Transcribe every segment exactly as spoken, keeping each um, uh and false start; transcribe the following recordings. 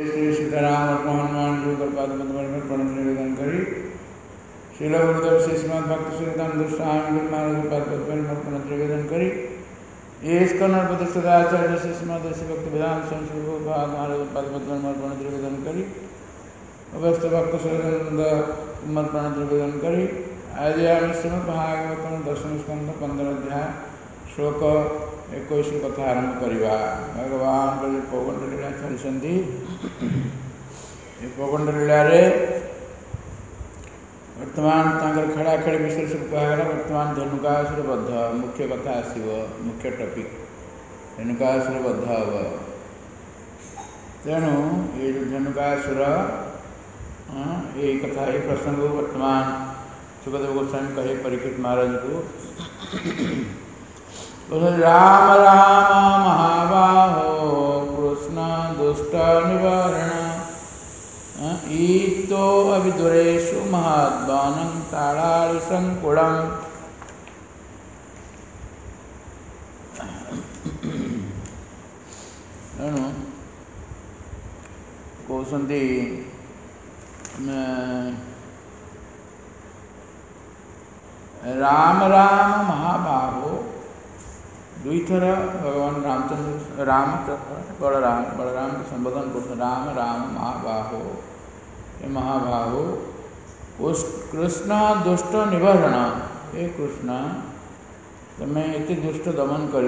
श्री सीताराम और हनुमान जी को प्रणत निवेदन करी श्रील गुरुदेव श्री श्रीमद भक्ति सिद्धांत स्वामी गुरु महाराज प्रणत निवेदन करी ये स्कंदर प्रतिष्ठाचार्य श्री श्रीमद भक्ति वेदांत स्वामी महाराज प्रणत निवेदन करी अवस्थ भक्त सुरेंद्र कुमार प्रणत निवेदन करी आज आम श्रीमद भागवतम दशम स्कंद पंद्रह अध्याय श्लोक इक्कीस कथा आरंभ करवा भगवान पौगंड लीला चलती पौगंड लीला वर्तमान खड़ा खेल विषय सब कहला वर्तमान धेनुकासुर बद्ध मुख्य कथा आसो मुख्य टपिक धेनुकासुर बद्ध हम तेणु ये जो धेनुकासुर ये कथा ये प्रसंग वर्तमान सुखदेव गोस्वामी कहे परीक्षित महाराज को राम राम महाबाहो कृष्ण दुष्ट निवारण ईतो अभिदुरेषु महद्वानं ताड़ाळि संकुलम् एणु कहते राम राम महाबाहो दुई थर भगवान रामचंद्र राम बलराम बलराम के संबोधन करते राम राम महाबाहो ये महाबाहो उस कृष्ण दुष्ट निवारण हे कृष्ण तुम्हें इतने दुष्ट दमन कर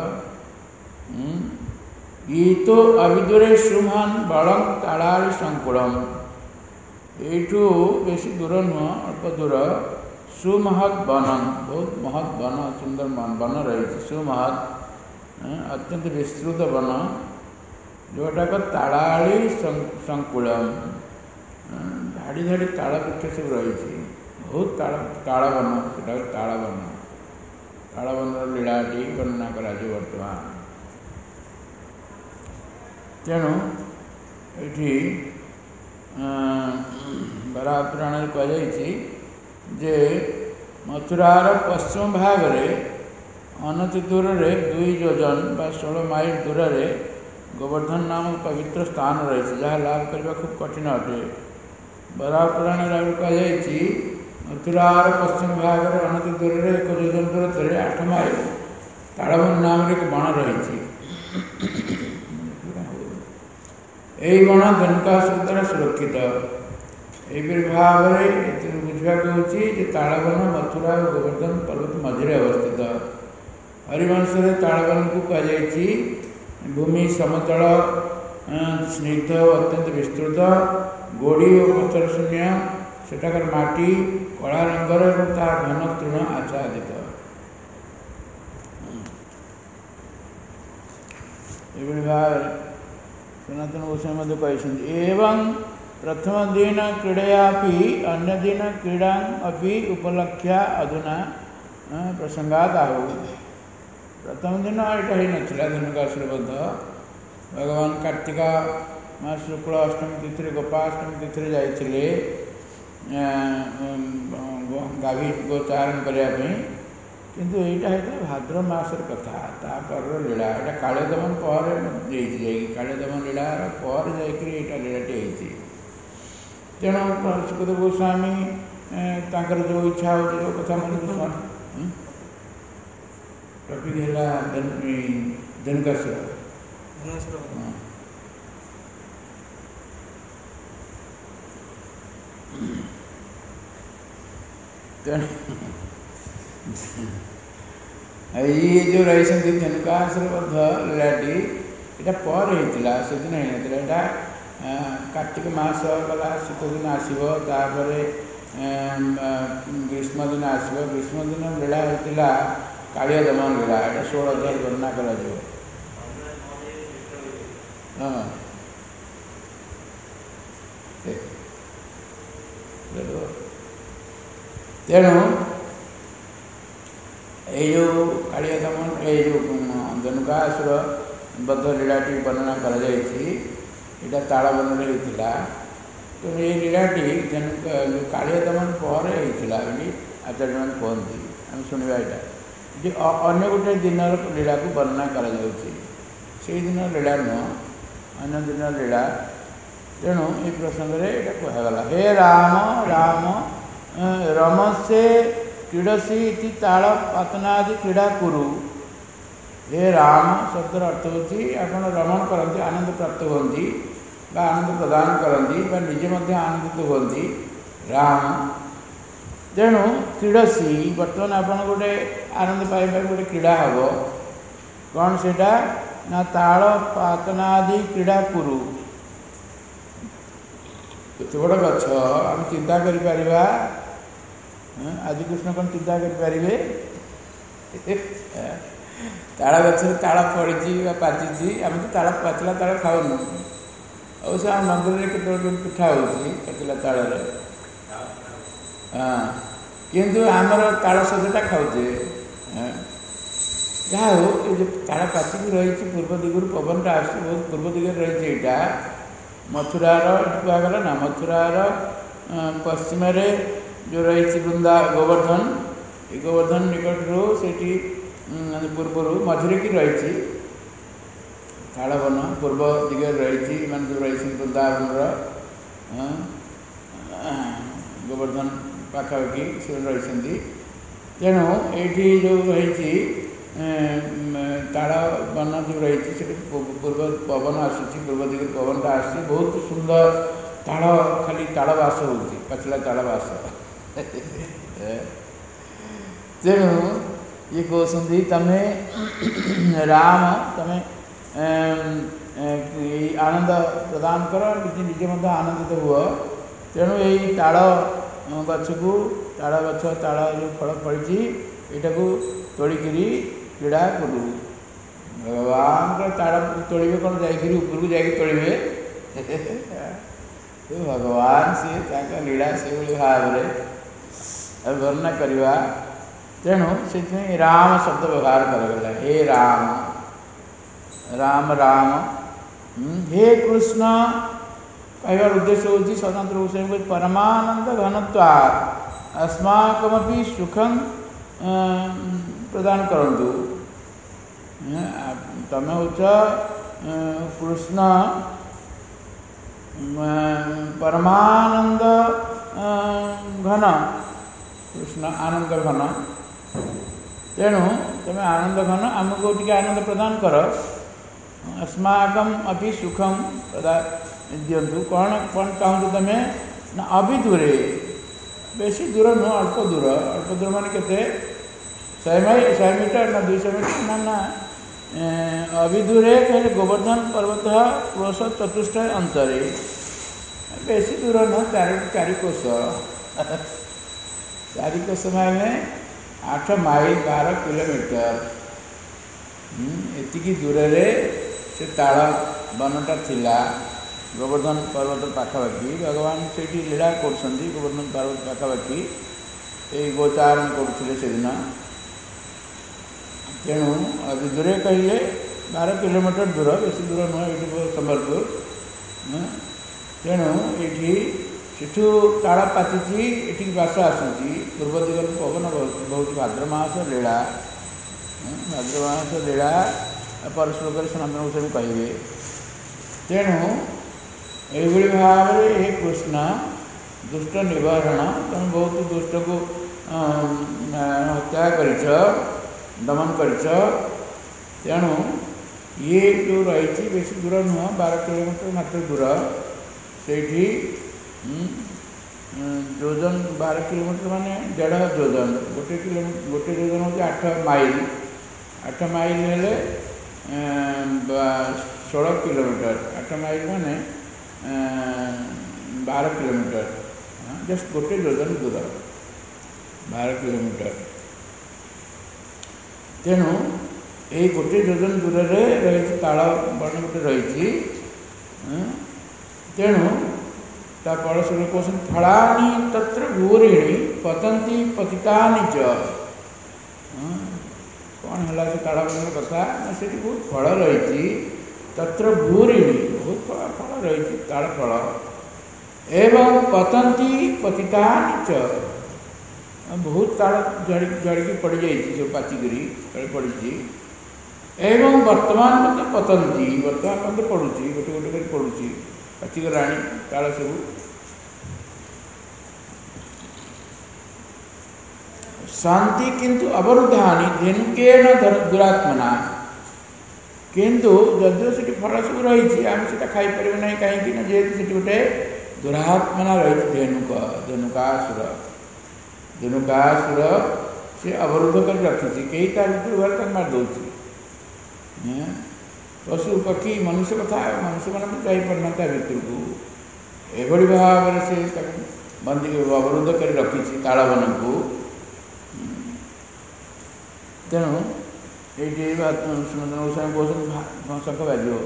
तो अविदुरे सुमान बलम ताड़ाळि संकुलम यू बेसी दूर नुह अल्प दूर सुमहत वन बहुत महत वन सुंदर वन रही सुमहत अत्यंत विस्तृत वन जोटाक ताड़ाळि संकुलम धाड़ी धाड़ी ताड़ वृक्ष सब रही बहुत ताड़ ताड़ वन से ताड़ वन ताड़ वन लीलाटी वर्णना करा वर्तमान तेणु ये बराह पुराण कहुई जे मथुरार पश्चिम भाग में अनति दूर रे दुई योजन बा षोल माइल दूर रे गोवर्धन नाम पवित्र स्थान रही जहाँ लाभ करने खूब कठिन अटे बराह पुराण कहुई मथुरार पश्चिम भाग में अनति दूर रे एक योजन दूर आठ माइल ताड़वन नाम एक बण रही यही बण धेनुकासुर द्वारा सुरक्षित यही भाव में बुझा ताड़वन मथुरा और गोवर्धन पर्वत मझे अवस्थित हरिवंश ताड़वन को कहुई भूमि समतल स्निग्ध अत्यंत विस्तृत गोड़ी और पत्थर शून्य सेठाकर माटी कला रंगर और तार घन तृण आच्छादित भाव सनातन गोस्वामी कहते एवं प्रथम दिन क्रीड़यापि अन्य दिन क्रीड़ा अभी उपलक्ष्य अधुना प्रसंगात आहु प्रथम दिन यहाँ ही नाला धेनुकासुर बद्ध भगवान कार्तिका मास शुक्ल अष्टमी तिथि गोपाष्टमी तिथि जाते गाभी गोचारण करने किंतु यहाँ है भाद्र मासर कथा तापर लीला यहाँ कालियदमन पर कालियदमन लीला पर जा लीलाटी होती तेणु सुखदेव गोस्वामी तांकर जो इच्छा हो जो कथा मन टपिक है धेनुकासुर ये जो रही धेनुकासुर बद्ध लीलाटी यहाँ पर होता से दिन होता कार्तिक मास गला शीत दिन आसो तापर ग्रीष्म दिन आसो ग्रीष्म दिन लीला होता कालिया दमन लीला यहाँ षोल अध्याय वर्णना कर तेणु यो कालिया दमन ये जो धेनुकासुर बद्ध लीलाटी वर्णना कर यहाँ ताड़वन होता तो ये लीलाटी जो कालिया दमन पर होता आचार्य मैंने कहते आम शुणा यहाँ अन्य गोटे दिन लीला को वर्णना कर दिन लीला नुह अन्य दिन लीला तेणु ये प्रसंग में कहगला हे राम राम रमसे क्रीडसी इति ताल पातनादि क्रीड़ा कुरु। हे राम शब्द अर्थ होती आपण रमण करती आनंद प्राप्त होती आनंद प्रदान करती निजे मध्य आनंदित होती राम। तेणु क्रीडसी बर्तमान आपन गोटे आनंद पाइबा गोटे क्रीड़ा हम कौन से ना ताल पातनादि क्रीड़ा कुरु। एत बड़ गछ आम चिंता कर आदि कृष्ण कौन चिंता करें ताड़ गच ताड़ फड़ी पाची आम तो ताड़ पाचिला ताड़ खाऊनु अवश्य आम मंदिर में पिठा हो पाचिला ताड़ हाँ किंतु आमर ताड़ सजटा खाऊे जहाँ हो ये जो ताड़ पाचिक रही पूर्व दिगुर पवनटा आस बहुत पूर्व दिगरे रही यहाँ मथुरार कहगला ना मथुरार पश्चिम जो रही वृंदा गोवर्धन ये गोवर्धन निकटू से पूर्वर मझे कि रही ताड़वन पूर्व दिगरे रही मान जो रही वृंदावन गोवर्धन पाखापाखि से रही तेणु ये जो रही ताड़ वन जो रही पूर्व पवन आसूँ पूर्व दिगरे पवनटा आस बहुत सुंदर ताड़ खाली ताड़वास हो पाचिला ताड़वास तेणु ये कहते तमें राम तमें आनंद प्रदान कर निजे मत आनंदित हुआ। तेणु यही ताड़ गछ को ताड़ गछ ताड़ जो फल फड़ी यहाँ को तोड़िकी क्रीड़ा करू। भगवान ताड़ तोड़े कौन जाकर ऊपर को जाकर तोड़े तो भगवान सी लीला से भाव में वर्णना करवा। तेणु से राम शब्द व्यवहार करगला हे राम राम राम हे कृष्ण कहवार उद्देश्य होती स्वतंत्र विषय परमानंद घनत्वात् अस्माकमपि सुखं प्रदान करंतु। तमें होच कृष्ण परमानंद घन कृष्ण आनंद घन तेणु तुम आनंद घन आमको टी आनंद प्रदान कर अस्माकम अभी सुखम प्रदान दिंतु। कौन कौन चाहूँ तुम्हें ना अभी दूरे बेसी दूर नुह अल्प दूर अल्प दूर मान के शहे माइल शहे मीटर ना दुई मीटर ना ना अभी दूरे कहे गोवर्धन पर्वत क्रोश चतुष्ट अंतरे बेसी दूर नुह चार चार कोश चार कोश माने आठ माइल बार किलोमीटर एतिकी दूर से ताड़ वनटा थिला गोवर्धन पर्वत पाखापाखि भगवान से लीला कर गोवर्धन पर्वत पाखापाखि ये गोचारण करते से दिन। तेणु अभी दूरे कहले बारह किलोमीटर दूर बेसी दूर नुह ये संबलपुर। तेणु ये सेठू ताड़ पाची ये बास आसूँ पूर्व दिगल पवन बहुत भाद्रमास लीला भाद्रमास लीला परश्लोक सनातन विषय कहे। तेणु ये भाव में हे कृष्ण दुष्ट निवारण तुम बहुत दुष्ट को हत्या कर दमन कर। तेणु ये जो रही बेसी दूर नुह बारह किलोमीटर मात्र दूर से जोजन बारह किलोमीटर माने डेढ़ जोजन गोटे किलोमीटर गोटे जोजन हो आठ माइल आठ माइल हेले षोलह किलोमीटर आठ माइल माने बारह किलोमीटर जस्ट गोटे जोजन दूर बारह किलोमीटर। तेणु यही गोटे जोजन दूर रही ताड़ बन गोटे रही। तेणु फलस्वरूप कहते फलानी तत्र भूरिणी पतंती पतितानि च। कौन है से ताड़ बन कथा से बहुत फल रही तत्र भूरिणी बहुत फल रही ताड़ फल एवं पतंती पतितानि च बहुत ताड़ झड़ झड़की पड़ जाइए जो पाचिकी तले पड़ी एवं वर्तमान मत पतंती वर्तमान मत पड़ुची गोटे गोटे कर पड़ुची पचिगलाणी ताल सब शांति किंतु अवरुद्धानि धेनुकेन दुरात्मना किंतु जदिव से फल सब रही आम से खाई पारे ना कहीं जेहेतु से गोटे दुरात्मना रही धेनुक धेनुकासुर धेनुकासुर से अवरुद्ध कर रखी कई ता भर गले मारिदे पशु पक्षी मनुष्य कथा मनुष्य मान जापारना भितर को एभली भाव से बंदी अवरुद्ध कर रखी तालवन को तेणु ये सुनंदन गोस्वामी कहते शंख बाजो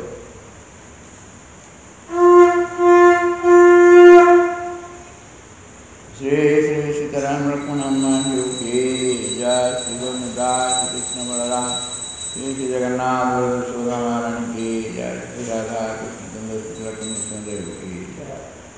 श्री श्री सीताराम लक्ष्मण हनुमान योगे जय श्री गोविंदास कृष्ण बलराम श्री श्री जगन्नाथ यशोदा महारानी की जय श्री राधा कृष्ण चंद्र कृष्णदेव की जय।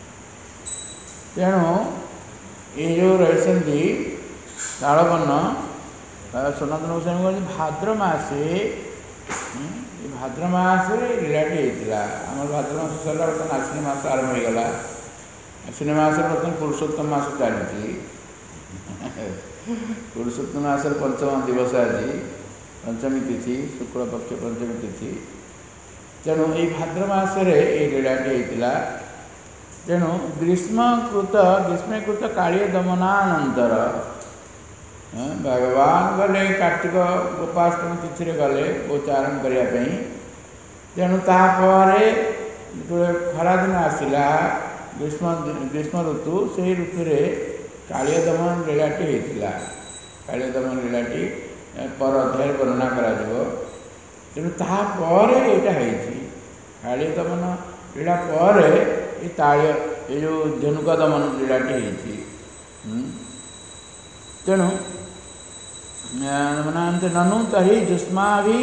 तेणु ये जो रही तालवन सनातन गोस्वामी कहते भाद्र मासे भाद्र मासे लीलाटी होता आम भाद्र मास सरला बर्तमान आश्विन मास आरंभ होगा आश्विन मास बर्तमान पुरुषोत्तम मास चली पुरुषोत्तम मास पंचम दिवस आज पंचमी तिथि शुक्ल पक्ष पंचमी तिथि तेणु ये भाद्र मासरे ये लीलाटी होता तेणु ग्रीष्मकृत ग्रीष्मकृत कालीय दमनानंतर भगवान गले कार्तिक गोपाष्टमी तिथि गले गोचारण करने तेणु तापर जो खरादिन आसला ग्रीष्म ग्रीष्म ऋतु से ऋतु कालीय दमन लीलाटी होता कालीय दमन लीलाटी पर अध्याय वर्णना करा तेणु तापर यहाँ कालीय दमन लीला पर ये ताल ये जो धेनुक दमन लीलाटी होती तेणु मनाते ननु तरी जुष्मा भी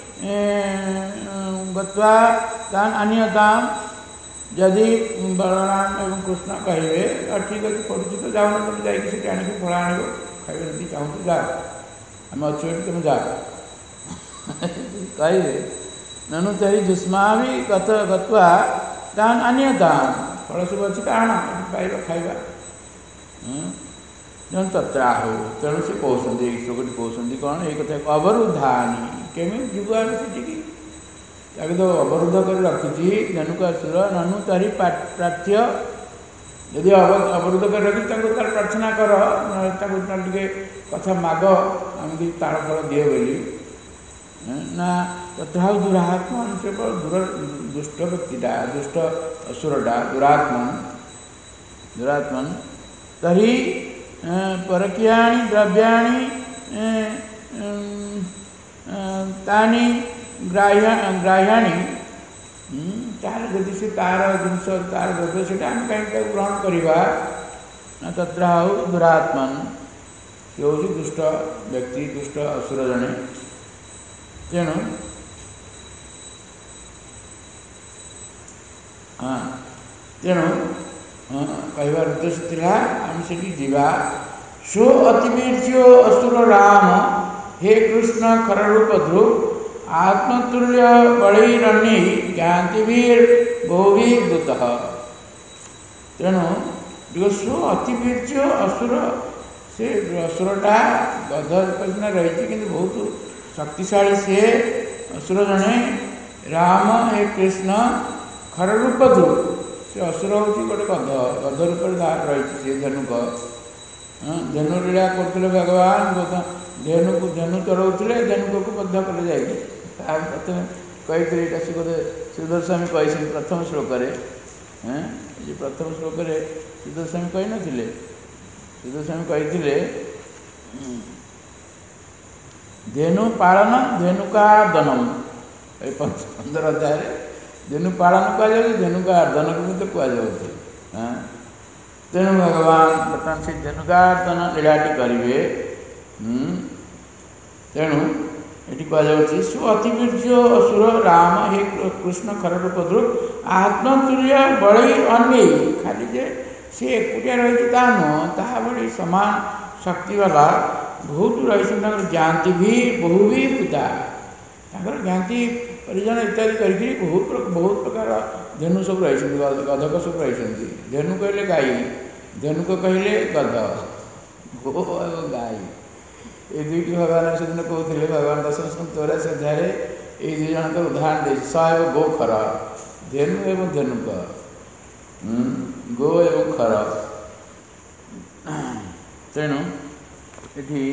गत्वा तान अन्यताम यदि बलराम एवं कृष्ण कहे ठीक अच्छे पड़ू तो जाऊन तुम जाकि आने फल आण खाई चाहूँ जा आम अच्छे तुम जा कहे ननु तरी जुष्मा भी गत गत्वा तान अन्यताम फल सब अच्छी आण पाइबा खाइबा जन तत्राहो तेणु से कहते श्लोक कहते कौन ये कथा अवरुद्धानी केमी जीव आम से तो अवरुद्ध कर रखी धेनुकासुर ननु तारी प्रार्थ्य यदि अवरुद्ध कर रखी तार प्रार्थना कर टे कथा माग आम कि तार फल दिए बोली ना तथा दुरात्मन से दूर दुष्ट व्यक्तिटा दुष्ट असुरटा दुरात्मन दुरात्मन तरी परकीयानि द्रव्याणि तानि ग्राह्य ग्राह्याणि तार जदि से तार जिनस तार द्रव्य से आम कहीं ग्रहण करवा तत्र दुरात्मन से हूँ दुष्ट व्यक्ति दुष्ट असुर जड़े तेणु हाँ तेणु कहबार उद्देश्य था आम से जीवा सो अतिवीर्य असुर राम हे कृष्ण खररूप ध्रुव आत्मतुल्य बलैरण्य ज्ञातिवीर बहुवीर्भूत तेणु सो अतिवीर्य असुर से असुरटा गध रूप रही कि बहुत शक्तिशाली से असुर जड़े राम हे कृष्ण खररूप ध्रुव से असुर हूँ गोटे गध गध रूप रही धेनुक धेनु लीला करते भगवान धेनु को धेनु चलाऊे धेनुक को बद्ध कले जाए प्रथम कही बोधे सुदर्शन कही प्रथम श्लोक ये प्रथम श्लोक सुदर्शन कही नथिले सुदर्शन कही धेनु पालन धेनुकार्दनम ये पंद्रह अध्याय धेनु पालन कहुच्छे धेनुकार्दन को कहुच्छे तेणु भगवान बर्तमान से धेनुकार्दन लीलाटी करेंगे तेणु ये कहुच्छे सु अतिवीर्य असुर राम हे कृष्ण खररूप ध्रुव आत्मतुल्य बड़े अन्य खाली जे सी एकुटिया रही नुह ता भाई सामान शक्ति वाला बहुत रही ज्ञाति भी बहु भी पिता ज्ञाति परिजन इत्यादि करके बहुत बहुत प्रकार धेनु सब रही गधक सब रही धेनु कहले गाई धेनुक कहले गध गो और गाई ये दुईट भगवान से दिन कहते भगवान दशम स्कंद चौरासी अध्याय ये दुई जन उदाहरण दे स एवं गो खर धेनु एवं धेनुक गो एवं खर तेणु ये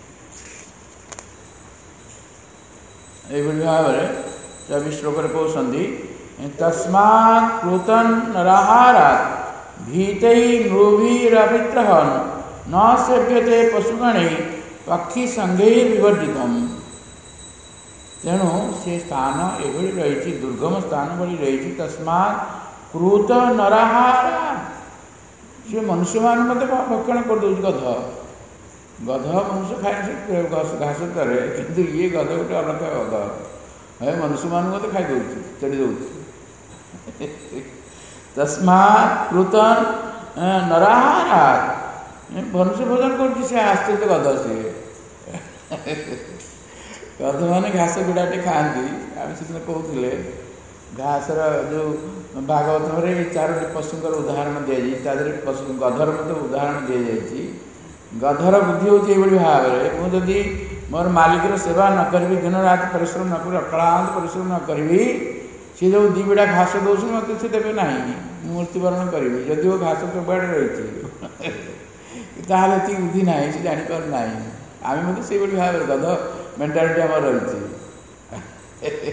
भाव में चौबीस श्लोक कहते तस्मात् कृतं नराहारात् भीतै नृभिरभित्रहन् न सेव्यते पशुगणैः पक्षी संगे विवर्जितम्। तेणु से स्थान एभली रही दुर्गम स्थान भली रही तस्मात् कृत नराहारात् से मनुष्य मान मत भक्षण कर दौर गध गध मनुष्य खाई घास करे कि ये गध गोटे अलग गध है मनुष्य मान मत खाई दौर चढ़ी दौर तस्मात् कृतं नराहारात् मनुष्य भोजन कर आश्चर्य गध सी गध मैंने घास गुड़ाटे खाती आम से कहते घासर जो भागवत में चारोटी पशुंर उदाहरण दी जाए पशु गधर मत उदाहरण दी जाए गधर बुद्धि होती भाव में मुझे मोर मालिकर सेवा न करी दिन रात परिश्रम न कर अक्लांत परिश्रम न करी सी जो दी बिड़ा घास दौर मत से देवे ना मृत्युवरण करी जदि वो घास चौबाड़े रही ताहले ये बुद्धि ना से जापर ना आम मत से भाव में गध मेन्टालीटी आम रही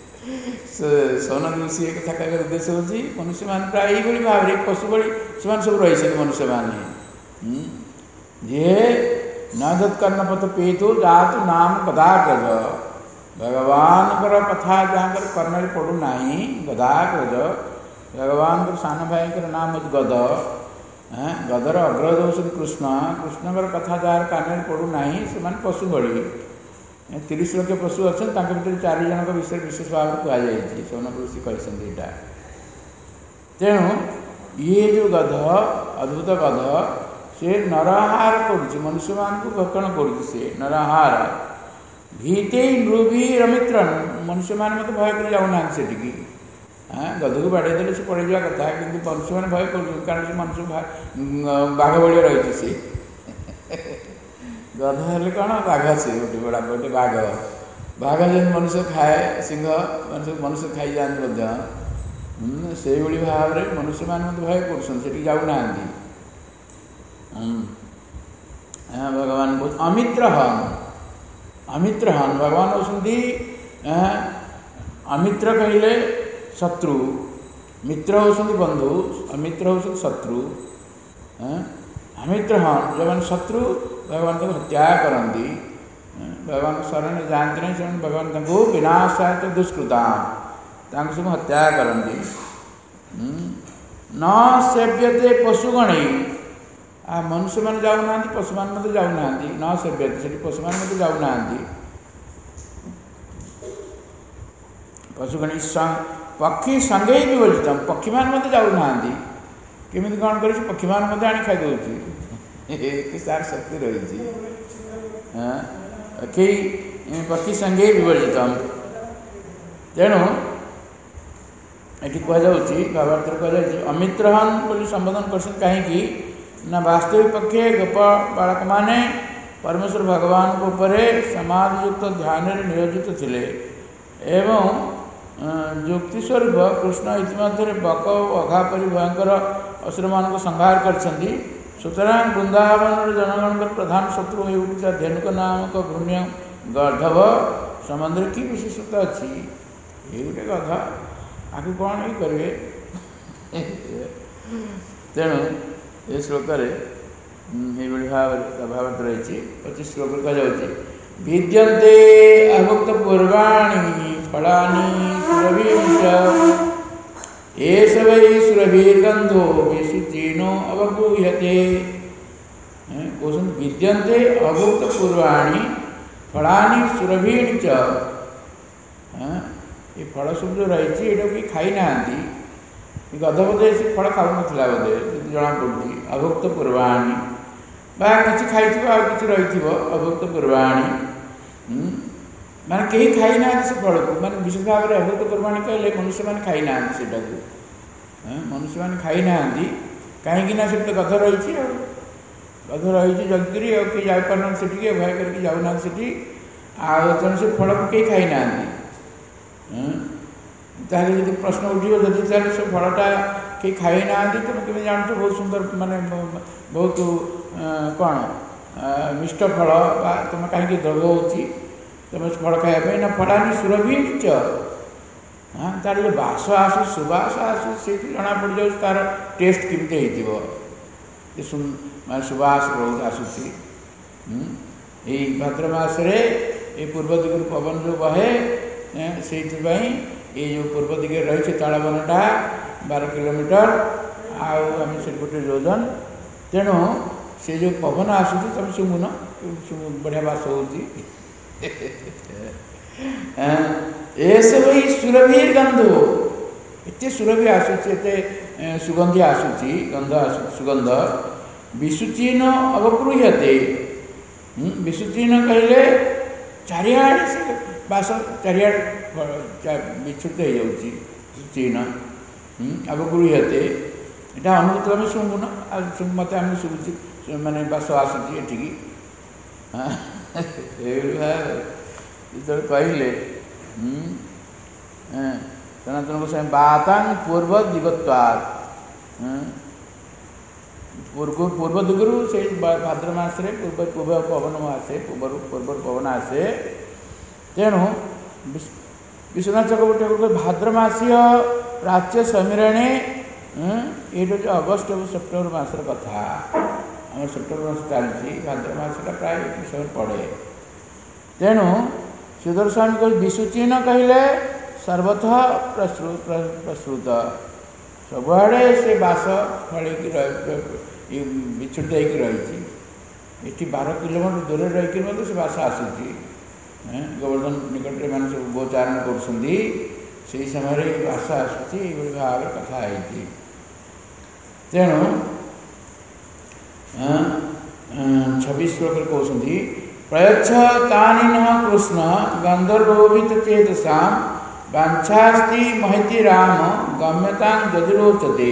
सौनक ऋषि कथा कहकर उद्देश्य होची मनुष्य मान प्राय यही भाव में पशु भली से सब रही मनुष्य मैंने जे न कर्णपथ पेतु जातु नाम गदाग्रज भगवान कथा जहाँ कर्ण पड़ूना गदाग्रज भगवान सान भाई नाम हूँ गद गदर अग्रज हूँ कृष्ण कृष्ण कथा जार कान पड़ूना से पशु भली तीस लक्ष पशु अच्छा भर चार जन विषय विशेष भाव में कहुई सौनक ऋषि कहते तेणु ये जो गध अद्भुत गध से नरहार कर मनुष्य मान को भक्षण कर नरहार भीते नृभिरमित्र मनुष्य मान मत भय कर जाऊना से हाँ गध को बाड़े देते से पड़ जावा कथा कि मनुष्य मैंने भय कर कारण से मनुष्य बाघ भाया रही सी गध हेल्ले कौन बाघ से गोटे बड़ा गोटे बाघ बाघ जब मनुष्य खाए सिंह मनुष्य मनुष्य खाई जाते से भाव में मनुष्य मान मत भय कर जाऊना भगवान बहुत अमित्र हन अमित्र हन भगवान होती अमित्र कहले शत्रु मित्र होती बंधु अमित्र होती शत्रु अमित्र हन जो शत्रु भगवान को हत्या करती भगवान शरण जाती नहीं से भगवान को विनाशाय दुष्कृता सब हत्या करती न सेव्यते पशुगण आ मनुष्य मैंने जाऊना पशु मान मत जाऊना न सेव्यते से पशु मान मत जाऊना पशुगण पक्षी संगे भी बोलित पक्षी मान मत जाऊना केमी कौन कर पक्षी मान मत आनी खाई दौर तार शक्ति रही कई पक्षी संगे विवर्जित तेणु ये कहुच्छी भावार्थ कहुच्छी अमित्र हन बोली संबोधन कर कहीं ना वास्तविक पक्षे गोप बालक माने परमेश्वर भगवान को ऊपर समाधियुक्त ध्यान नियोजित थिले एवं युक्ति स्वरूप कृष्ण इतिमध्य बक अघा परि भयंकर असुर मान को संहार करछंती सुतरां वृंदावन जनगण प्रधान शत्रु हो उठा धेनुक नामक घृण्य गर्धव समुद्र की विशेषता अच्छी ये गोटे कथा आगे कौन ही करेंगे तेणु ये श्लोक भाव भाव रही पच्चीस श्लोक कहुच्छी विद्यन्ते अभुक्त पूर्वाणी फलानि सुरभिश्च एष वै सुरभिर्गन्धो विशुचीनो अवगूह्यते कहते विद्यन्ते अभुक्त पूर्वाणी फलानि सुरभिर् च ये फल सब जो रही ये कि खाई ना गध बोधे से फल खाऊ ना बोधे जना पड़ी अभुक्त पूर्वाणी बा कि खाई कि रही अभुक्त पूर्वाणी माने कहीं खाई ना से फल को माने विशेष भाव में अभुक्त पूर्वाणी कहले मनुष्य मैंने खाई ना से ମନୁଷ୍ୟମାନେ ଖାଇନାହାନ୍ତି କାହିଁକିନା ସେଠି ତ ଗଧ ରହିଛି ଆଉ ଗଧ ରହିଛି ଜଗିକିରି ଆଉ କେହି ଯାଇପାରୁନାହାନ୍ତି ସେଠିକି ଭୟ କରିକି ଯାଉନାହାନ୍ତି ସେଠି ଆଉ ତେଣୁ ସେ ଫଳକୁ କେହି ଖାଇନାହାନ୍ତି। ତାହେଲେ ଯଦି ପ୍ରଶ୍ନ ଉଠିବ ଯଦି ତାହେଲେ ସେ ଫଳଟା କେହି ଖାଇନାହାନ୍ତି ତୁମେ କେମିତି ଜାଣୁଛ ବହୁତ ସୁନ୍ଦର ମାନେ ବହୁତ କ'ଣ ମିଷ୍ଟ ଫଳ ବା ତୁମେ କାହିଁକି ଦ୍ରବ ହେଉଛି ତୁମେ ଫଳ ଖାଇବା ପାଇଁ ନା ଫଳାନି ସୁରଭିଚ ହଁ ତାର ଯେଉଁ ବାସ ଆସୁଛି ସୁବାସ ଆସୁଛି ସେଇଠି ଜଣାପଡ଼ିଯାଉଛି ତା'ର ଟେଷ୍ଟ କେମିତି ହେଇଥିବ ମାନେ ସୁବାସ ବହୁତ ଆସୁଛି। ଏଇ ଭାଦ୍ର ମାସରେ ଏ ପୂର୍ବ ଦିଗରୁ ପବନ ଯେଉଁ ବହେ ସେଇଥିପାଇଁ ଏଇ ଯେଉଁ ପୂର୍ବ ଦିଗରେ ରହିଛି ତାଳବନଟା ବାର କିଲୋମିଟର ଆଉ ଆମେ ସେଠି ଗୋଟେ ଯୋଜନ ତେଣୁ ସେ ଯେଉଁ ପବନ ଆସୁଛି ତୁମେ ଶୁଙ୍ଗୁନ ବଢ଼ିଆ ବାସ ହେଉଛି। ଏସବୁ ଏଇ ସୁରଭିର ଗନ୍ଧ ଏତେ ସୁରଭି ଆସୁଛି ଏତେ ସୁଗନ୍ଧି ଆସୁଛି ଗନ୍ଧ ଆସୁଛି ସୁଗନ୍ଧ ବିଶୁଚିହ୍ନ ଅବଗୃହ୍ୟତେ ବିଶୁଚିହ୍ନ କହିଲେ ଚାରିଆଡ଼େ ସେ ବାସ ଚାରିଆଡ଼େ ବିଚ୍ଛୁତ ହେଇଯାଉଛି ଚିହ୍ନ ଅବଗୃହ୍ୟତେ ଏଇଟା ଅନୁଭୂତି ଆମେ ଶୁଙ୍ଗୁନ ଆଉ ମୋତେ ଆମେ ଶୁଭୁଛି ମାନେ ବାସ ଆସୁଛି ଏଠିକି ଏଇଭଳି ଭାବେ ଯେତେବେଳେ କହିଲେ ସନାତନ ଗୋସ୍ୱାମୀ ବାତାଂ ପୂର୍ବ ଦିଗତ୍ୱାତ୍ ପୂର୍ବ ପୂର୍ବ ଦିଗରୁ ସେଇ ଭାଦ୍ର ମାସରେ ପୂର୍ବ ପୂର୍ବ ପବନ ଆସେ ପୂର୍ବରୁ ପୂର୍ବରୁ ପବନ ଆସେ ତେଣୁ ବିଶ୍ୱନାଥ ଚକ୍ରବର୍ତ୍ତୀ ଭାଦ୍ର ମାସୀୟ ପ୍ରାଚ୍ୟ ସମୀରଣେ ଏଇଟା ହେଉଛି ଅଗଷ୍ଟ ଏବଂ ସେପ୍ଟେମ୍ବର ମାସର କଥା ଆମର ସେପ୍ଟେମ୍ବର ମାସ ଚାଲିଛି ଭାଦ୍ର ମାସଟା ପ୍ରାୟ ଏଇ ସମୟରେ ପଡ଼େ ତେଣୁ ଶ୍ରୀଧର ସ୍ୱାମୀ କହି ବିଶୁଚିହ୍ନ କହିଲେ ସର୍ବତଃ ପ୍ରସୃତ ସବୁଆଡ଼େ ସେ ବାସ ଫଳେଇକି ରହି ବିଚ୍ଛୁଟ ହେଇକି ରହିଛି ଏଠି ବାର କିଲୋମିଟର ଦୂରରେ ରହିକି ମଧ୍ୟ ସେ ବାସ ଆସୁଛି ଗୋବର୍ଦ୍ଧନ ନିକଟରେ ମାନେ ସବୁ ଗୋଚାରଣ କରୁଛନ୍ତି ସେହି ସମୟରେ ବାସ ଆସୁଛି ଏଇଭଳି ଭାବରେ କଥା ହେଇଛି। ତେଣୁ ଛବିଶ ଶ୍ଲୋକରେ କହୁଛନ୍ତି ପ୍ରୟଚ୍ଛ ତାନି ନଃ କୃଷ୍ଣ ଗନ୍ଧର୍ବୋଭିତ ଚେତସାଂ ବାଞ୍ଛାସ୍ତି ମହିତି ରାମ ଗମ୍ୟତାଂ ଯଦି ରୋଚତେ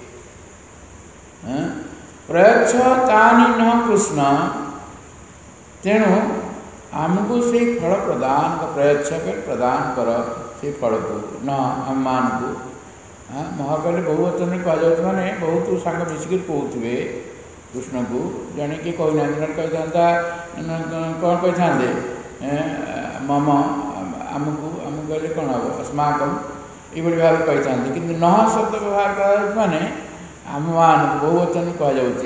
ପ୍ରୟଚ୍ଛ ତାନି ନଃ କୃଷ୍ଣ ତେଣୁ ଆମକୁ ସେଇ ଫଳ ପ୍ରଦାନ ପ୍ରୟଚ୍ଛ ପ୍ରଦାନ କର ସେଇ ଫଳକୁ ନ ଆମମାନଙ୍କୁ ମହାକାଳୀ ବହୁବଚନରେ କୁହାଯାଉଛି ମାନେ ବହୁତ ସାଙ୍ଗ ମିଶିକିରି କହୁଥିବେ କୃଷ୍ଣକୁ ଜଣେ କିଏ କହିନାହାନ୍ତି ଜଣେ କହିଥାନ୍ତା କ'ଣ କହିଥାନ୍ତେ ମମ ଆମକୁ ଆମକୁ କହିଲେ କ'ଣ ହେବ अस्माकं ଏଇଭଳି ଭାବରେ କହିଥାନ୍ତି କିନ୍ତୁ ନହ ଶବ୍ଦ ବ୍ୟବହାର କରାଯାଉଛି ମାନେ ଆମମାନଙ୍କୁ ବହୁବଚନରେ କୁହାଯାଉଛି।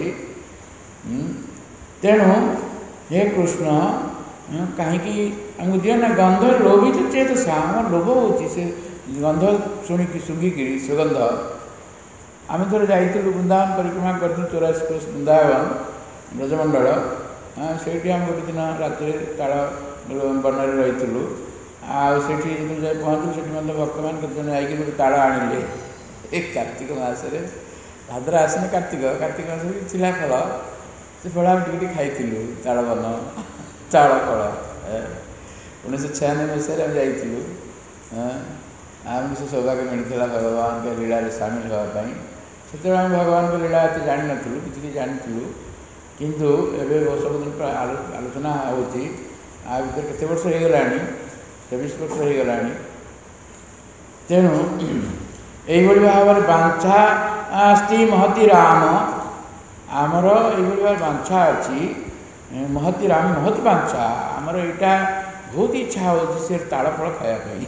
ତେଣୁ ହେ କୃଷ୍ଣ କାହିଁକି ଆମକୁ ଦିଅ ନା ଗନ୍ଧ ଲୋଭିତ ଚେତସା ଆମର ଲୋଭ ହେଉଛି ସେ ଗନ୍ଧ ଶୁଣିକି ଶୁଙ୍ଘିକିରି ସୁଗନ୍ଧ ଆମେ ଥରେ ଯାଇଥିଲୁ ବୃନ୍ଦାବନ ପରିକ୍ରମା କରିଥିଲୁ ଚଉରାଶୀ କୋଶ ବୃନ୍ଦାବନ ବ୍ରଜମଣ୍ଡଳ ସେଇଠି ଆମେ ଗୋଟେ ଦିନ ରାତିରେ ତାଳ ବନରେ ରହିଥିଲୁ ଆଉ ସେଠି ଯେତେବେଳେ ଯାଇ ପହଞ୍ଚିଲୁ ସେଠି ମଧ୍ୟ ଭକ୍ତମାନେ କେତେଜଣ ଯାଇକି ଗୋଟେ ତାଳ ଆଣିଲେ ଏ କାର୍ତ୍ତିକ ମାସରେ ଭାଦ୍ର ଆସିନି କାର୍ତ୍ତିକ କାର୍ତ୍ତିକ ମାସରେ ଥିଲା ଫଳ ସେ ଫଳ ଆମେ ଟିକେ ଟିକେ ଖାଇଥିଲୁ ତାଳବନ ତାଳ ଫଳ ଉଣେଇଶହ ଛୟାନବେ ମସିହାରେ ଆମେ ଯାଇଥିଲୁ ଆମକୁ ସେ ସୌଭାଗ୍ୟ ମିଳିଥିଲା ଭଗବାନଙ୍କ ଲୀଳାରେ ସାମିଲ ହେବା ପାଇଁ ସେତେବେଳେ ଆମେ ଭଗବାନଙ୍କ ଲୀଳା ଏତେ ଜାଣିନଥିଲୁ କିଛି କିଛି ଜାଣିଥିଲୁ କିନ୍ତୁ ଏବେ ସବୁଦିନ ଆଲୋଚନା ହେଉଛି ଆ ଭିତରେ କେତେ ବର୍ଷ ହେଇଗଲାଣି ଚବିଶ ବର୍ଷ ହେଇଗଲାଣି ତେଣୁ ଏଇଭଳି ଭାବରେ ବାଞ୍ଛା ଆସ୍ତି ମହତି ରାମ ଆମର ଏଇଭଳି ଭାବରେ ବାଞ୍ଛା ଅଛି ମହତି ରାମ ମହତି ବାଞ୍ଛା ଆମର ଏଇଟା ବହୁତ ଇଚ୍ଛା ହେଉଛି ସେ ତାଳ ଫଳ ଖାଇବା ପାଇଁ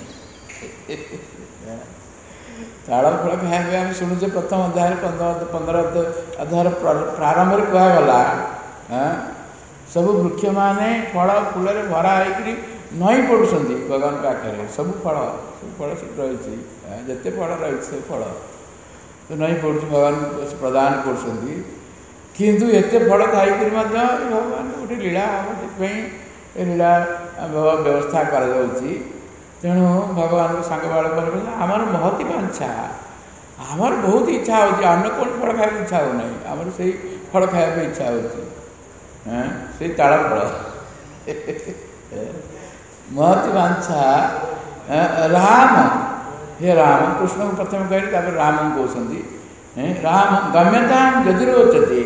ତାଳ ଫଳ ଖାଇବା ପାଇଁ ଆମେ ଶୁଣୁଛେ ପ୍ରଥମ ଅଧ୍ୟାୟରେ ପନ୍ଦର ପନ୍ଦର ଅଧ୍ୟାୟର ପ୍ରାରମ୍ଭରେ କୁହାଗଲା ସବୁ ବୃକ୍ଷମାନେ ଫଳ ଫୁଲରେ ଭରା ହେଇକରି ନଈ ପଡ଼ୁଛନ୍ତି ଭଗବାନ ପାଖରେ ସବୁ ଫଳ ସବୁ ଫଳ ସେଠି ରହିଛି ଯେତେ ଫଳ ରହିଛି ସବୁ ଫଳ ନଈ ପଡ଼ୁଛି ଭଗବାନ ପ୍ରଦାନ କରୁଛନ୍ତି କିନ୍ତୁ ଏତେ ଫଳ ଥାଇକରି ମଧ୍ୟ ଭଗବାନ ଗୋଟେ ଲୀଳା ହେବ ସେଥିପାଇଁ ଏ ଲୀଳା ବ୍ୟବସ୍ଥା କରାଯାଉଛି। ତେଣୁ ଭଗବାନଙ୍କ ସାଙ୍ଗ ବାଳକ ଆମର ମହତି ବାଞ୍ଛା ଆମର ବହୁତ ଇଚ୍ଛା ହେଉଛି ଅନ୍ୟ କ'ଣ ଫଳ ଖାଇବାକୁ ଇଚ୍ଛା ହେଉନାହିଁ ଆମର ସେଇ ଫଳ ଖାଇବା ପାଇଁ ଇଚ୍ଛା ହେଉଛି ସେଇ ତାଳ ଫଳ ମହତି ବାଞ୍ଛା ରାମ हे राम कृष्ण को प्रथम कहले तापर राम को कहउछंती राम गम्यता यदि रोचते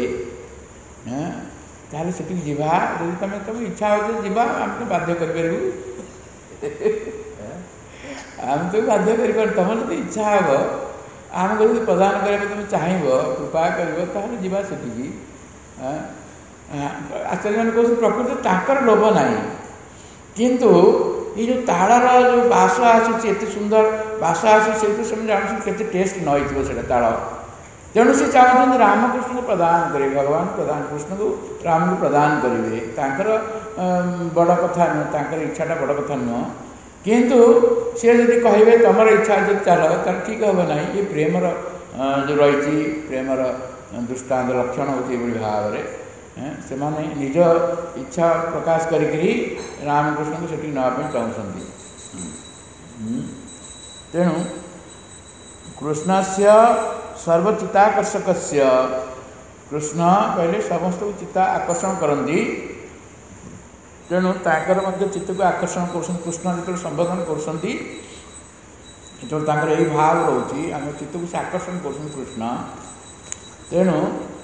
ताले सेठी जीवा यदि तमे तमे इच्छा हो जीवा हम तो बाध्य कर परबू हम तो बाध्य कर पर तम यदि इच्छा हो आम को प्रदान करे तुम चाहब कृपा कर जीवा सेठी आचार्य मैंने कहते प्रकृत ताकर लोभ ना किंतु ये जो ताड़र जो बास आसूसी एत सुंदर बास आसूसी से जानते केते टेस्ट नई से ताड़ तेणु से चाहते रामकृष्ण को प्रदान करेंगे भगवान प्रदान कृष्ण को राम को प्रदान करेंगे तांकर बड़ कथा नुह इच्छाटा बड़ कथा नुह किंतु सी जदि कहे तुम इच्छा जो चल तर ठीक हम ना ये प्रेमर जो रही प्रेमर दृष्टांत लक्षण होती भाव में से माने निज इच्छा प्रकाश करी रामकृष्ण को सेठी नापी चाहते तेणु कृष्ण से सर्वचित्ताकर्षक कृष्ण कहले समस्त को चित्ता आकर्षण करती तेणु ताकर चित्त को आकर्षण कर कृष्ण जो संबोधन कर भाव रोचे आम चित्त को से आकर्षण कर कृष्ण तेणु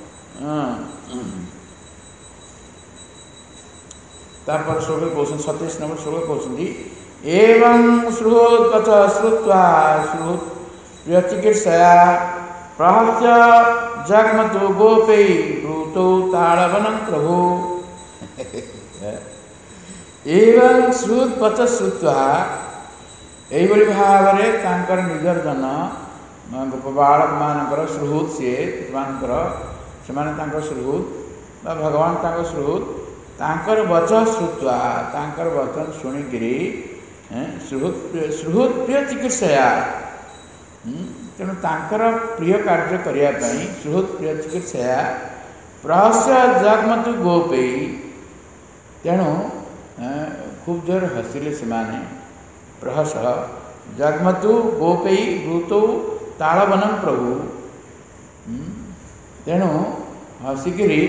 तापर श्लोक कहते सतीश नंबर श्लोक कहते एवं श्रुत श्रुवा श्रुत प्रियचिकित्सया प्रहस्य जगमतो गोपै ब्रूतो ताड़वनं प्रभु एवं श्रुत पच श्रुवा यही भाव में तांकर निजर जन बालक मानकर श्रुत सी मानकर से श्रुत भगवान तांकर श्रुत तांकर वचन श्रुवा तांकर वचन शुणिकी श्रुत श्रुत प्रिय चिकित्सया तेणु तांकर प्रिय कार्य करने श्रुत प्रिय चिकित्सया प्रहस्य जगमतु गोपै तेणु खूब जोर हसिले से प्रहस जगमतु गोपै ब्रूतौ ताड़वनं प्रभु तेणु हसिकी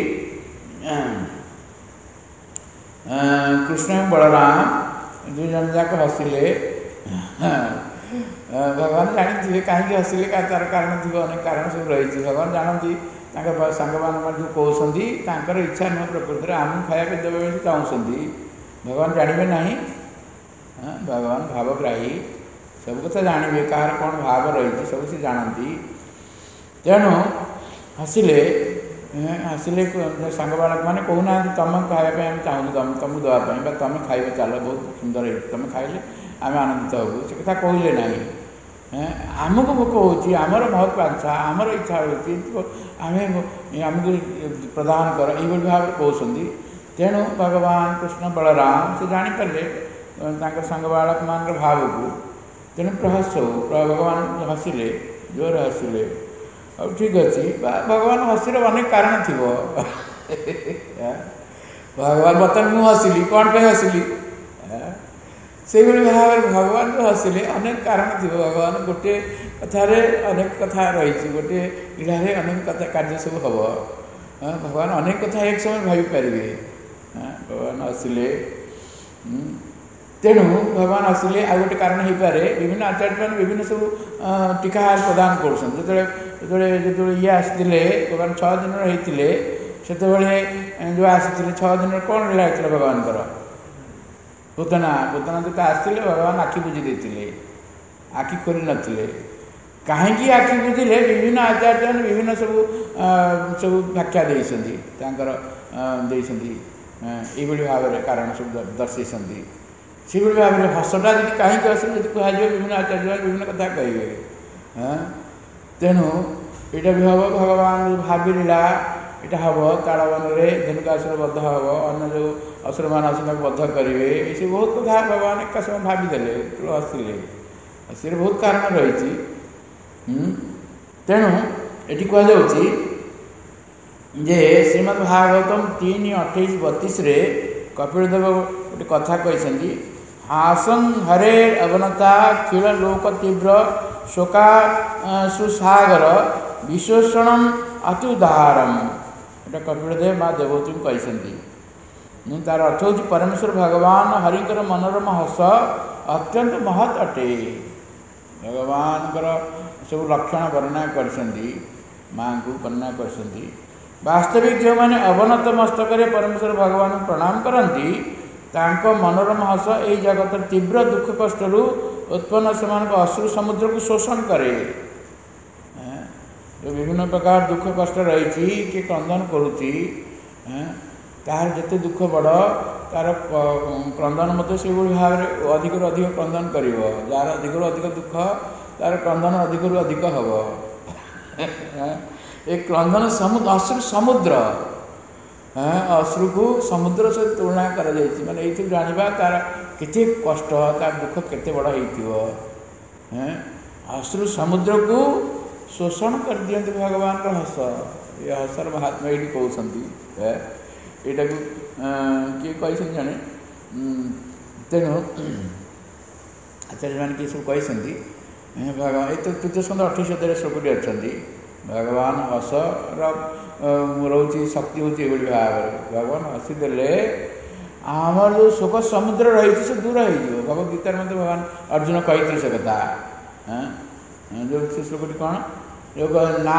कृष्ण बलराम दुई जन जाक हसिले भगवान जानी कहीं हसिले तार कारण थी अनेक कारण सब रही भगवान जानती सांग मान जो कहते इच्छा नुह प्रकृति आम खाया देवे चाहते भगवान जानवे ना भगवान भावग्राही सब कथा जानवे कहार कौन भाव रही सब से जानती तेणु हसिले हसिले सांग बालक मैंने कहूना तुम खायापी आम चाहूँ तुम तुमको देवाई तुम खाइब चल बहुत सुंदर तुम खाइले आम आनंदित हबू से कथा कहले ना आमको भोक हो आमर महत बांछा आमर इच्छा होती आम आमको प्रदान कर ये भाव कहते तेणु भगवान कृष्ण बलराम से जानीपारे सांग बालक मान भाव को तेणु प्रहस भगवान हसिले जोर हसिले अब ठीक अच्छे भगवान हसिर अनेक कारण थी भगवान बता मुझे हसिली कौन पे हसिली से भाव भगवान जो हसिले अनेक कारण थी भगवान गोटे कथार अनेक कथा रही गोटे लीला अनेक कथा कार्य सब हम भगवान अनेक कथा एक समय भाई पारे भगवान हसिले तेणु भगवान आसिले आ गोटे कारण हो पारे विभिन्न आचार्य मैंने विभिन्न सब टीकाहार प्रदान कर जो ये आसते भगवान छः दिन होते से जो आसी छः दिन कौन लीला होता भगवान पूतना पूतना जो आसते भगवान आखि बुझी देते आखि खोली नथिले कहीं आखि बुझिले विभिन्न आचार्य मैंने विभिन्न सब सब व्याख्या देते ये भाव में कारण सब दर्शे से भाव में हसटा जी कहीं हस कह विभिन्न आचार्य विभिन्न कथा कहे तेणु यहाँ भी हम भगवान भाविला यहाँ हम ताड़वन में धेनुकासुर बद्ध हम अन्न जो असुर मान बद्ध करेंगे ये बहुत कथा भगवान एक समय भाविदे हसिले हसिले बहुत कारण रही तेणु ये कहुच्छी जे श्रीमद्भागवतम तीन अठाईस बतीस कपिलदेव गोटे कथा कहते हासन हरे अवनता खिल लोक तीव्र शोका सुसागर विशोषण अति उदाहरम एटा कपिलदेव माँ देवती को कहते तार अर्थ हूँ परमेश्वर भगवान हरिकर मनोरम हस अत्यंत महत् अटे भगवान सब लक्षण वर्णना करछंती माँ को वर्णना करछंती। वास्तविक जो मैंने अवनत मस्तक परमेश्वर भगवान प्रणाम करती तांको मनोरम हस यही जगत तीव्र दुख कष्ट उत्पन्न से अश्रु समुद्र को शोषण करे। जो विभिन्न प्रकार दुख कष्ट रही कि क्रंदन करुच्ची तार जिते दुख बड़ तार क्रंदन मत से भाव में अधिक अधिक क्रंदन कर जार अधिक अधिक दुख तार क्रंदन अधिक अधिक हम एक क्रंदन समुद्र अश्रु समुद्र अश्रु को समुद्र से तुलना कर माने ये जाना तार केते कष्ट तार दुख केते बड़ हो अश्रु समुद्र को शोषण कर दियंते भगवान का हस ये हसर महात्मा ये कहते यहाँ किए कही जाने तेणु आचार्य मैंने किए सब कही भगवान ये तो तृतीय स्कंद अठाईस अध्याय श्लोकटी अच्छा भगवान हस रोचे शक्ति हूँ ये भाव भगवान हसीदे आमर जो शोक समुद्र रही से दूर हो भगवदगीतार मध्य भगवान अर्जुन कही से कथा जो से श्लोकटी कौन जो ना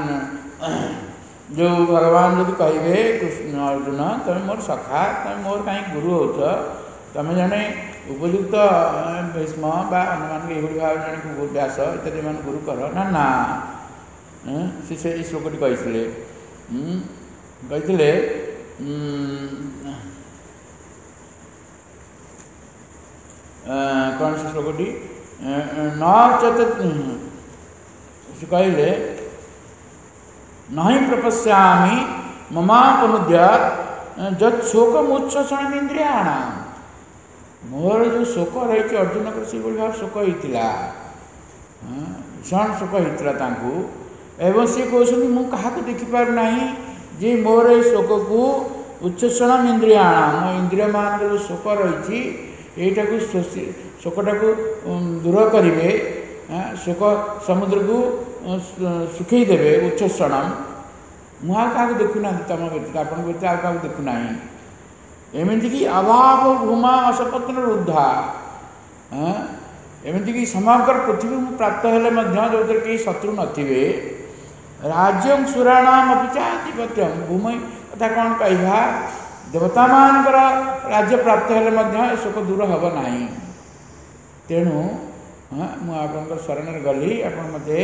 जो भगवान जब कहे कृष्ण अर्जुन तुम मोर सखा तुम मोर कहीं गुरु हो तुम जड़े उपयुक्त भीष्म बा अनुमान ये भाव जड़े व्यास इत्यादि मान गुरु कर ना ना सी से श्लोकटी कही कही कौन से श्लोकटी न चत कहले नहीं प्रपश्यामि ममापनुद्यात् जत शोकमुच्छोषण इंद्रियाण मोर जो शोक रही अर्जुन को से भाव शोक होता भीषण शोक होता एवं सी कहते मु क्या देखिपार ना जे मोर शोक को उच्छोषण इंद्रियाण मो इंद्रिय मान जो शोक रही यहीटा को शोकटा को दूर करेंगे शोक समुद्र को सुखईदेवे उच्छोषण मुआ क्या देखुना तुम व्यतीत आप व्यतीत आ देखुना एमती अभाव भूमा अशपत्न रुद्धा एमती समग्र पृथ्वी प्राप्त हेले जो कहीं शत्रु नथिबे राज्यं सुराणाम अपि चाधिपत्यम भूमि कथा कौन कहवा देवता मानकर राज्य प्राप्त हेले शोक दूर हम ना तेणु मुझे शरण गली आप मत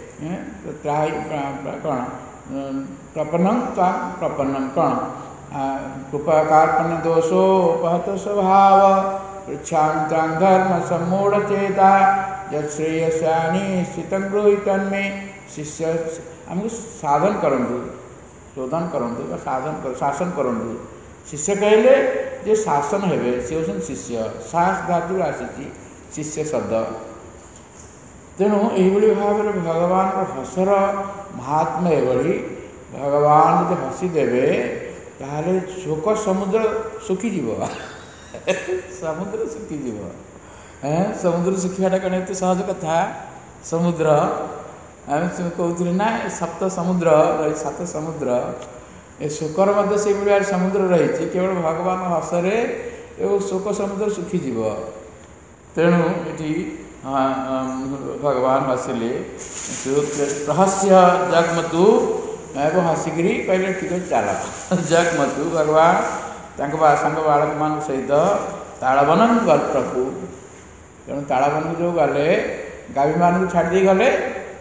कौन प्रपन्नं प्रपन्नं कौन कृपा कार्पण्य दोषोपहत स्वभाव पृच्छां धर्म सम्मूढ़ चेता यश्रेयसानी स्थित गृहीतन में शिष्य आमको साधन करूँ शोधन करूँ साधन कर शासन करूँ शिष्य कहले जे शासन हेबे से होसन शिष्य सास धातु आसी शिष्य शब्द तेणु यही भाव में भगवान हसर महात्मा एभली भगवान जो हसीदेवे ताहले शोक समुद्र सुखीज समुद्र सुखीज समुद्र सुखाटा कौन एत सहज कथा समुद्र आम कहते ना सप्त समुद्र रही सात समुद्र ए शोकर मध्य से भाई समुद्र रही केवल भगवान हसरे शोक समुद्र सुखीज तेणु ये भगवान हसिले रहस्य जगमतु एवं हसिकी कहले ठीक है चल जगमतु भगवान सांग बालक मान सहित ताड़वन गल प्रभु तेणु ताड़वन जो गले गावी मान छाड़ी गले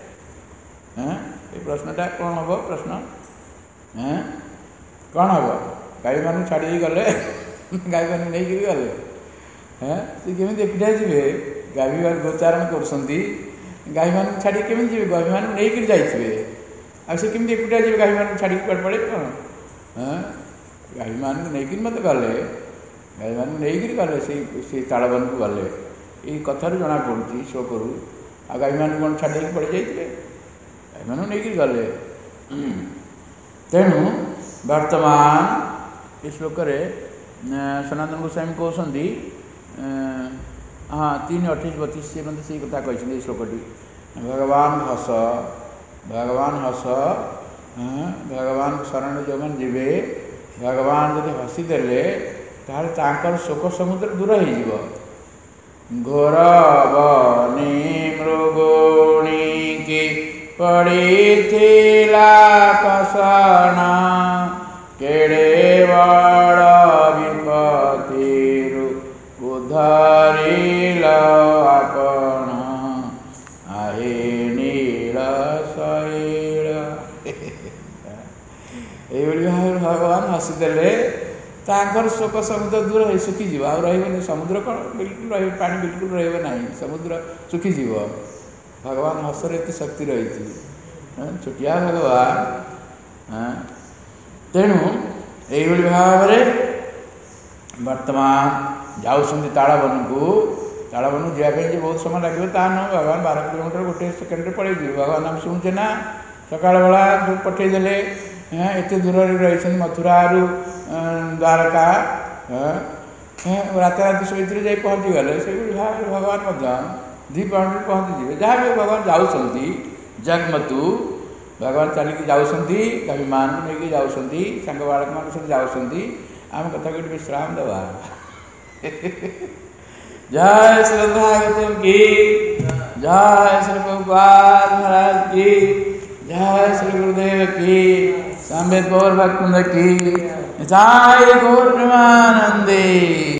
ये प्रश्नटा कौन हम प्रश्न कौन हम गावी मान छाड़ी गले गावी मान नहीं गले हाँ सी केमी एकुटिया जी गावी मान गोचारण कर गावी मान छाड़ी केमी जी गावी मान नहीं जाइए आमती एकुटिया जी गावी मान छाड़ी कड़े पड़े कौन हाँ गावी मान नहीं मत गले गावी मान नहीं गले से ताड़वन को गले ये कथार जना पड़ी शोकरू आ गावी मान कौन छाड़ी पड़ जाइए गावी मान नहीं गले तेणु वर्तमान इस श्लोक सनातन गोस्वामी कहते हाँ तीन अठाईस बतीस से मतलब से कथा कहते श्लोकटी भगवान हस भगवान हस भगवान शरण जो मैंने जीवे भगवान जब हसीदे तार शोक समुद्र दूर हो घोर बनी मृगोणी की पड़ीथिला कसना केड़े बड़ विपत्तिरु उद्धारिल आपण आहे नील शैल। एभली भाव भगवान हसीदेले तांकर शोक समुद्र दूर है सुखीज आ रही समुद्र कौन बिल्कुल रही पानी बिल्कुल रहा समुद्र सुखीज भगवान हसर एत शक्ति रही छुटिया भगवान। तेणु यही भाव बर्तमान जाऊँ ताड़वन को ताड़वन जावाई बहुत समय लगे ता न भगवान बारह किलोमीटर गोटे सेकेंड पड़े भगवान आम शुणुचे ना सकाल बेला पठेदेले एत दूर रही मथुरा द्वारका रात रात शोते जा पहुँची गले से भाव भगवान दी पाउंड पहुँची जहाँ भी भगवान जाऊँगी जगमतु भगवान चलिकी जाऊँगी विमान को लेकिन जाऊँगी सांग बालक मान सब जाऊँगी आम कथा को विश्राम दवा। जय श्री भागवतम की जय श्री प्रभुपाद महाराज की जय श्री गुरुदेव की संवेद गौर भक्त की जय गौर प्रेमानंदी।